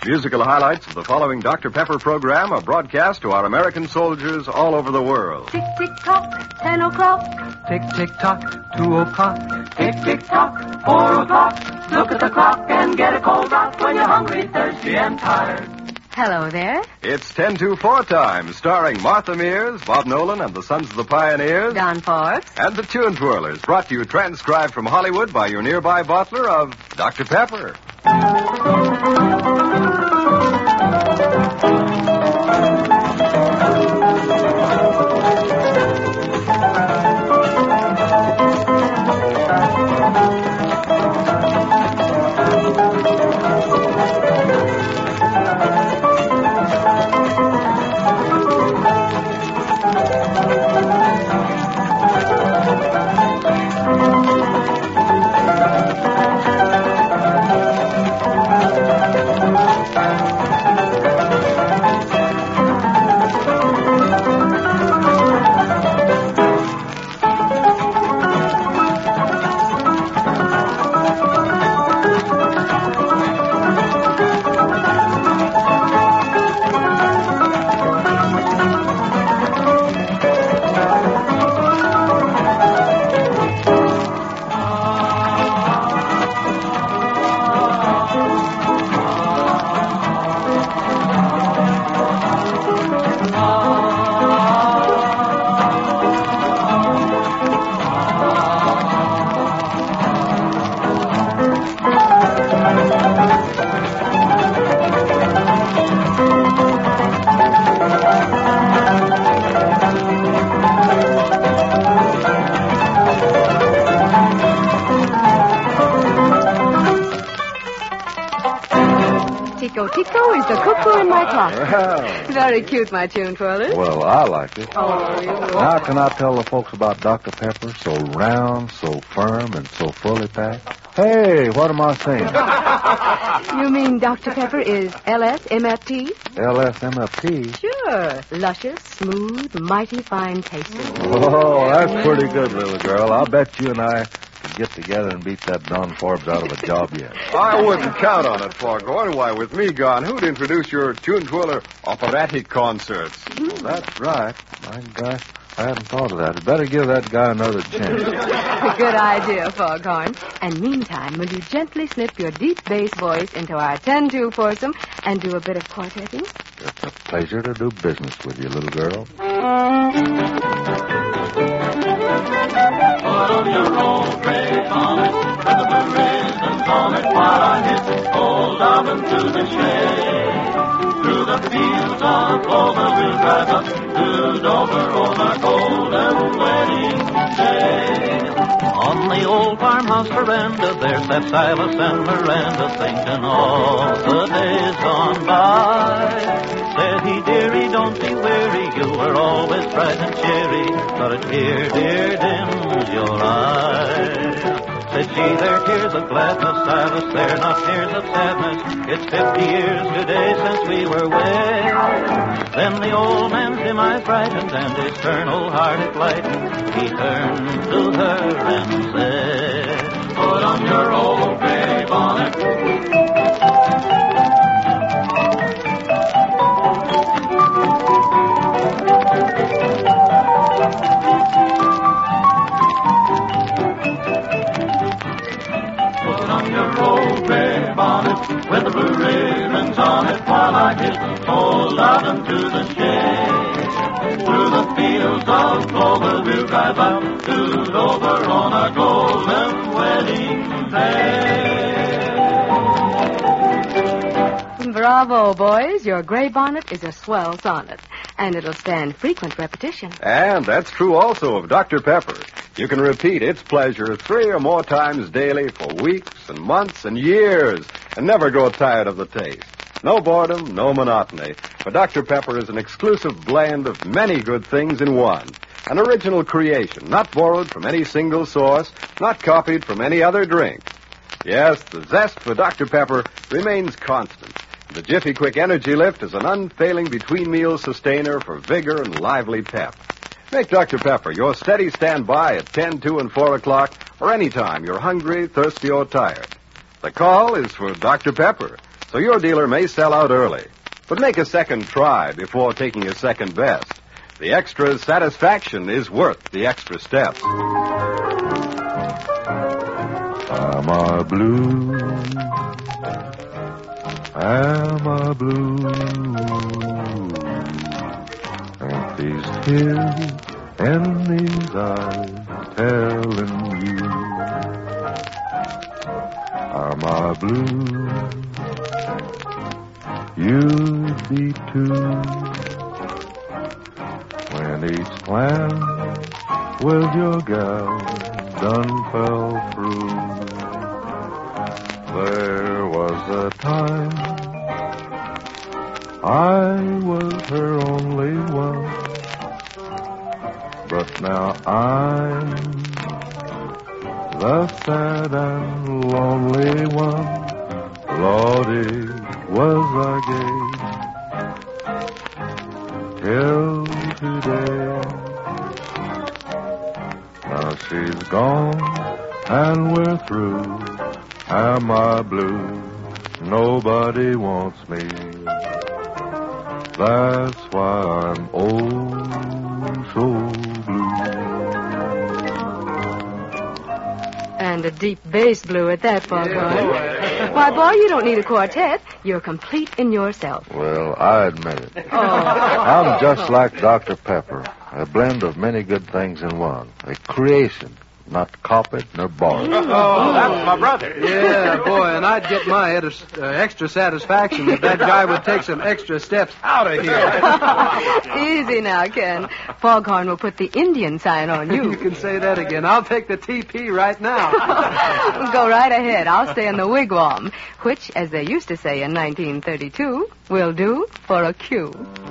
Musical highlights of the following Dr. Pepper program are broadcast to our American soldiers all over the world. Tick, tick, tock, 10 o'clock. Tick, tick, tock, 2 o'clock. Tick, tick, tock, 4 o'clock. Look at the clock and get a cold drop when you're hungry, thirsty, and tired. Hello there. It's 10-4 time, starring Martha Mears, Bob Nolan, and the Sons of the Pioneers. Don Forbes. And the Tune Twirlers, brought to you transcribed from Hollywood by your nearby bottler of Dr. Pepper. Tico is the cuckoo in my closet. Well. Very cute, my tune twirlers. Well, I like it. Oh, you How can I tell the folks about Dr. Pepper? So round, so firm, and so fully packed. Hey, what am I saying? You mean Dr. Pepper is LSMFT? LSMFT? Sure. Luscious, smooth, mighty fine tasting. Oh, that's pretty good, little girl. I'll bet you and I could get together and beat that Don Forbes out of a job yet. I wouldn't count on it, Foghorn. Why, with me gone, who'd introduce your Tune Twirler operatic concerts? Well, that's right. My gosh, I hadn't thought of that. I'd better give that guy another chance. Good idea, Foghorn. And meantime, will you gently slip your deep bass voice into our 10-2 foursome and do a bit of quartetting? It's a pleasure to do business with you, little girl. Put on your old gray bonnet with the blue ribbons on it while I hit old Dobbin to the shade. Through the fields of clover we'll drive up to Dover on our golden wedding day. On the old farmhouse veranda there sat Silas and Miranda thinking all the days gone by. Said he, dearie, don't be weary, you were always bright and cheery, but a tear, dear, dims your eye. Said she, they're tears of gladness, Silas, they're not tears of sadness. It's 50 years today since we were wed. Then the old man's dim eyes brightened and his stern old heart it lightened. He turned to her and said, Put on your old gray bonnet. With the blue ribbons on it while I hit old Dobbin to the shade. Through the fields of clover we'll drive up to Dover on our golden wedding day. Bravo, boys. Your gray bonnet is a swell sonnet, and it'll stand frequent repetition. And that's true also of Dr. Pepper. You can repeat its pleasure 3 or more times daily for weeks and months and years and never grow tired of the taste. No boredom, no monotony. For Dr. Pepper is an exclusive blend of many good things in one. An original creation, not borrowed from any single source, not copied from any other drink. Yes, the zest for Dr. Pepper remains constant. The Jiffy Quick Energy Lift is an unfailing between-meal sustainer for vigor and lively pep. Make Dr. Pepper your steady standby at 10, 2, and 4 o'clock, or any time you're hungry, thirsty, or tired. The call is for Dr. Pepper. so your dealer may sell out early. But make a second try before taking a second best. The extra satisfaction is worth the extra steps. I'm a blue. I'm a blue. And these tears and these eyes telling you I'm a blue. You'd be too when each plan with your gal done fell through. There was a time I was her only one, but now I'm the sad and lonely one. Lordy, was I gay till today. Now she's gone and we're through. Am I blue? Nobody wants me. That's why I'm oh so blue. And a deep bass blue at that, Foghorn. Why, boy, you don't need a quartet. You're complete in yourself. Well, I admit it. Oh. I'm just like Dr. Pepper, a blend of many good things in one. A creation, not copied nor borrowed. Oh, that's my brother. Yeah, boy, and I'd get my extra satisfaction if that guy would take some extra steps out of here. Easy now, Ken. Foghorn will put the Indian sign on you. You can say that again. I'll take the TP right now. Go right ahead. I'll stay in the wigwam, which, as they used to say in 1932, will do for a cue.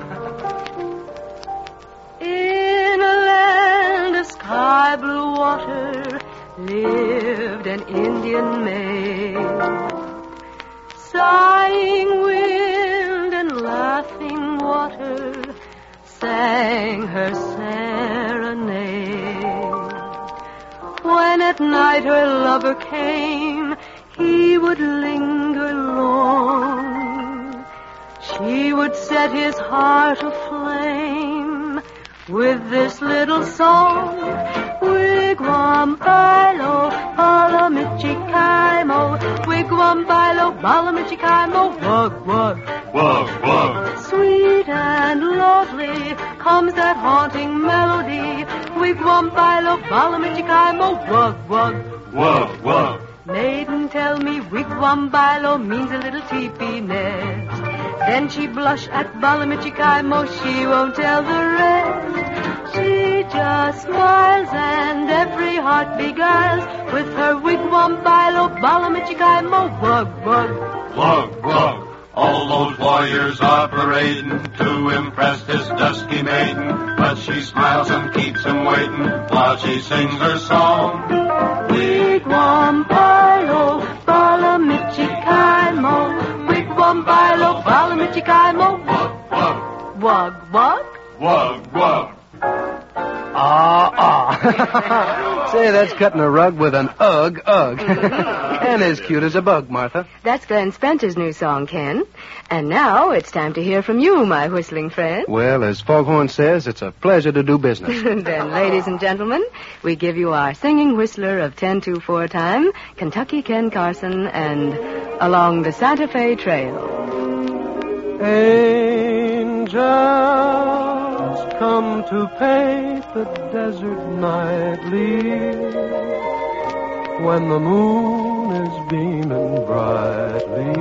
In a land of sky blue water lived an Indian maid. Sighing wind and laughing water sang her serenade. When at night her lover came, he would linger long. She would set his heart aflame with this little song. Wigwam bailo, balamichikaimo. Wigwam bailo, balamichikaimo. Wug, wug. Wug, wug. Sweet and lovely comes that haunting melody. Wigwam bailo, balamichikaimo. Wug, wug. Wug, wug. Maiden, tell me, wigwam bailo means a little teepee nest. Then she blush at balamichikaimo, she won't tell the rest. She just smiles and every heart beguiles with her wigwam bailo, balamichikaimo, wug, wug. Wug, wug. All those warriors are parading to impress this dusky maiden, but she smiles and keeps him waiting while she sings her song. Wigwam bailo, balamichikaimo. Wigwam bailo, balamichikaimo. Wug, wug. Wug, wug. Wug, wug. Say, that's cutting a rug with an ugh. And as cute as a bug, Martha. That's Glenn Spencer's new song, Ken. And now it's time to hear from you, my whistling friend. Well, as Foghorn says, it's a pleasure to do business. Then, ladies and gentlemen, we give you our singing whistler of 10-2-4 time, Kentucky Ken Carson, and Along the Santa Fe Trail. Angels come to paint the desert nightly when the moon is beaming brightly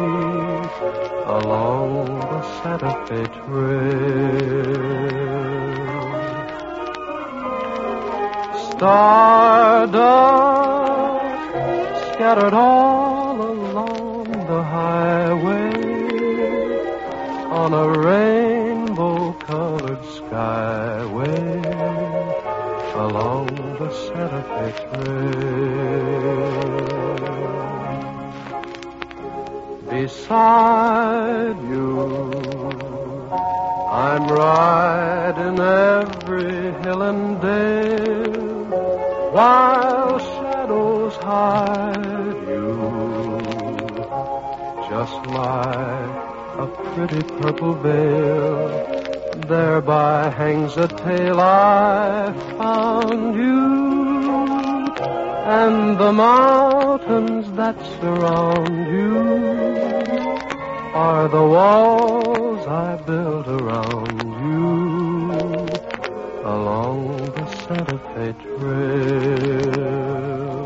along the Santa Fe Trail. Stardust scattered all along the highway on a rainbow-colored skyway along the Santa Fe Trail. Beside you, I'm riding every hill and dale, while shadows hide you just like a pretty purple veil. Thereby hangs a tale I found you, and the mountains that surround you are the walls I built around you along the Santa Fe Trail.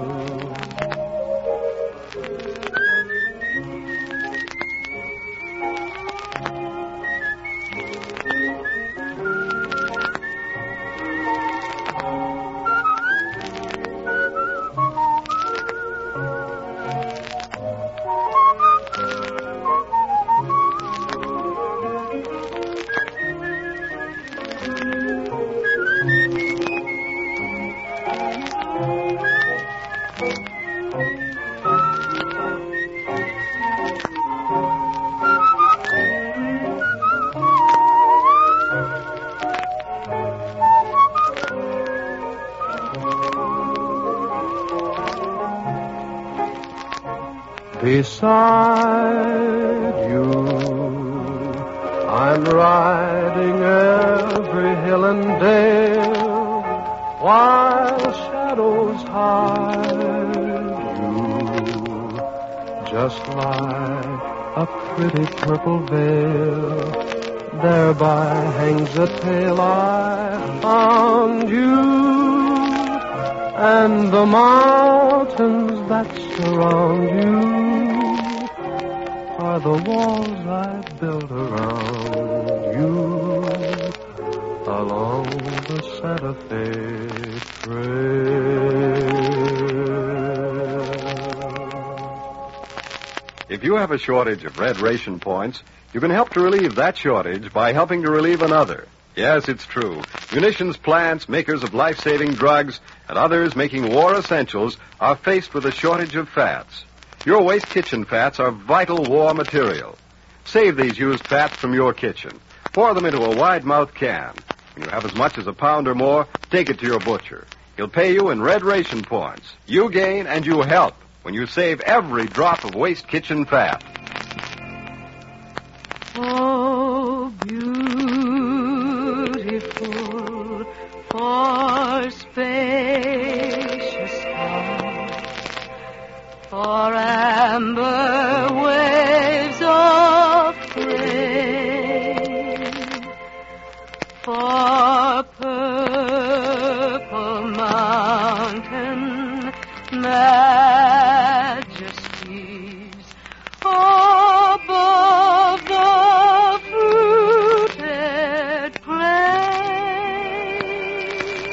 Beside you, I'm riding every hill and dale, while shadows hide you, just like a pretty purple veil. Thereby hangs a tale I found you, and the mountains that surround you are the walls I built around you along the Santa Fe Trail. If you have a shortage of red ration points, you can help to relieve that shortage by helping to relieve another. Yes, it's true. Munitions plants, makers of life-saving drugs, and others making war essentials are faced with a shortage of fats. Your waste kitchen fats are vital war material. Save these used fats from your kitchen. Pour them into a wide-mouthed can. When you have as much as a pound or more, take it to your butcher. He'll pay you in red ration points. You gain and you help when you save every drop of waste kitchen fat. Oh, beautiful for spacious hearts, for amber waves of grain, for purple mountain majesties above the fruited plain.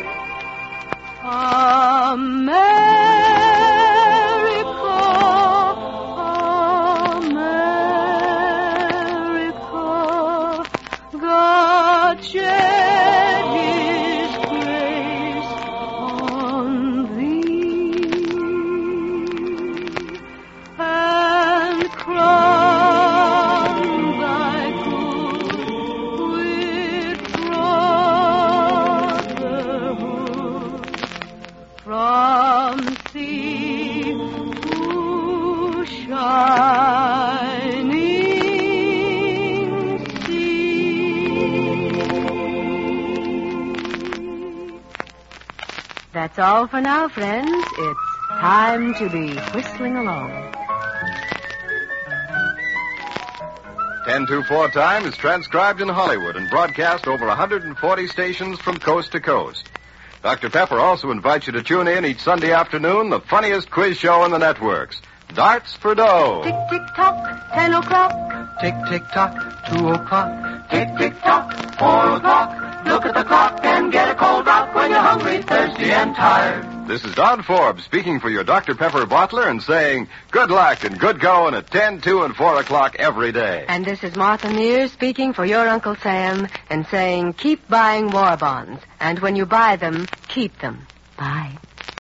America, God shed His grace on thee, and crown thy good with brotherhood from sea to shining sea. That's all for now, friends. It's time to be whistling along. 10-4 Time is transcribed in Hollywood and broadcast over 140 stations from coast to coast. Dr. Pepper also invites you to tune in each Sunday afternoon, the funniest quiz show in the networks, Darts for Dough. Tick, tick, tock, 10 o'clock. Tick, tick, tock, 2 o'clock. Tick, tick, tock, 4 o'clock. Look at the clock and get a cold drop when you're hungry, thirsty, and tired. This is Don Forbes speaking for your Dr. Pepper bottler and saying good luck and good going at 10, 2, and 4 o'clock every day. And this is Martha Mears speaking for your Uncle Sam and saying keep buying war bonds. And when you buy them, keep them. Bye.